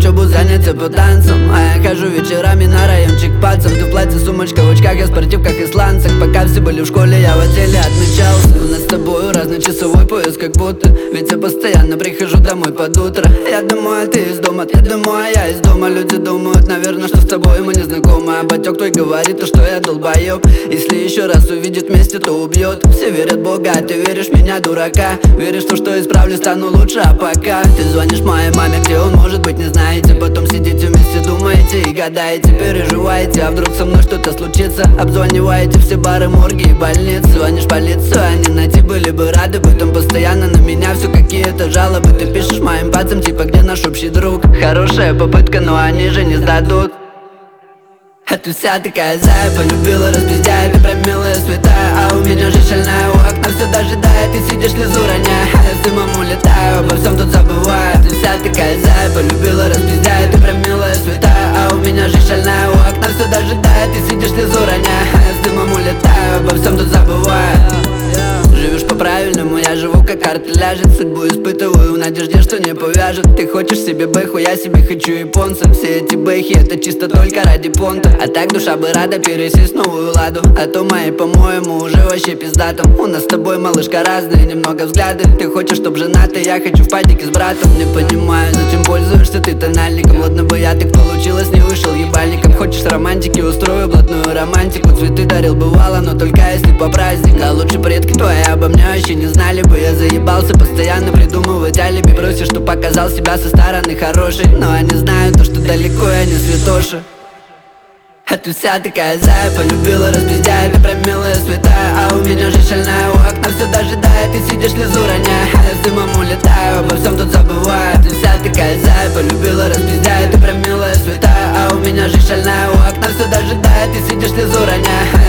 учебу, занятия по танцам. А я хожу вечерами на райончик пацан. Ты в платье, сумочка, в очках, я в спортивках и сланцах. Пока все были в школе, я в отделе отмечался. У нас с тобой разный часовой пояс, как будто. Ведь я постоянно прихожу домой под утро. Я думаю, а ты из дома, ты думаю, а я из дома. Люди думают, наверное, что с тобой мы не знакомы. А батёк твой говорит, то, что я долбоёб. Если еще раз увидит вместе, то убьет. Все верят в Бога, а ты веришь в меня, дурака. Веришь в то, что исправлюсь, стану лучше, а пока ты звонишь моей маме, где он может быть, не знаете. Потом сидите вместе, думаете и гадаете, переживаете, а вдруг со мной что-то случится. Обзваниваете все бары, морги и больницы. Звонишь полицию, они найти были бы рады. Потом постоянно на меня все какие-то жалобы. Ты пишешь моим пацам, типа, где наш общий друг. Хорошая попытка, но они же не сдадут. А ты вся такая зая, полюбила, распиздяя. Ты прям милая, святая, а у меня же шальная. У окна все дожидает, ты сидишь, слезу роняя. А я с дымом улетаю, обо всем тут забываю. Ты вся такая зая, полюбила, распиздяя. Ты прям милая, святая, а у меня же шальная. У окна все дожидает, ты сидишь, слезу роняя. А я с дымом улетаю, обо всем тут забываю. Живешь по-правильному, я живу как артеляжет. Судьбу испытываю в надежде, что не повяжет. Ты хочешь себе бэху, я себе хочу японца. Все эти бэхи, это чисто только ради понта. А так душа бы рада пересесть в новую ладу. А то мои, по-моему, уже вообще пиздатом. У нас с тобой, малышка, разные немного взгляды. Ты хочешь, чтоб женатый, я хочу в падике с братом. Не понимаю, зачем пользуешься ты тональником. Ладно бы я так получилось, не вышел ебальником. Хочешь романтики, устрою блатную романтику. Цветы дарил бывало, но только если по праздникам. А лучше предки твои обо мне вообще не знали бы. Я заебался постоянно придумывать алиби. Просишь, что показал себя со стороны хорошей. Но они знают то, что далеко я не святоша. А ты вся такая зая, полюбила, распиздяя. Ты прям милая, святая, а у меня же шальная. У окна все дожидает, ты сидишь, слезу роняя. А я с дымом улетаю, обо всем тут забываю. Ты вся такая зая, полюбила, распиздяя. Ты прям милая, святая, а у меня же шальная. У окна все дожидает, ты сидишь, слезу роняя.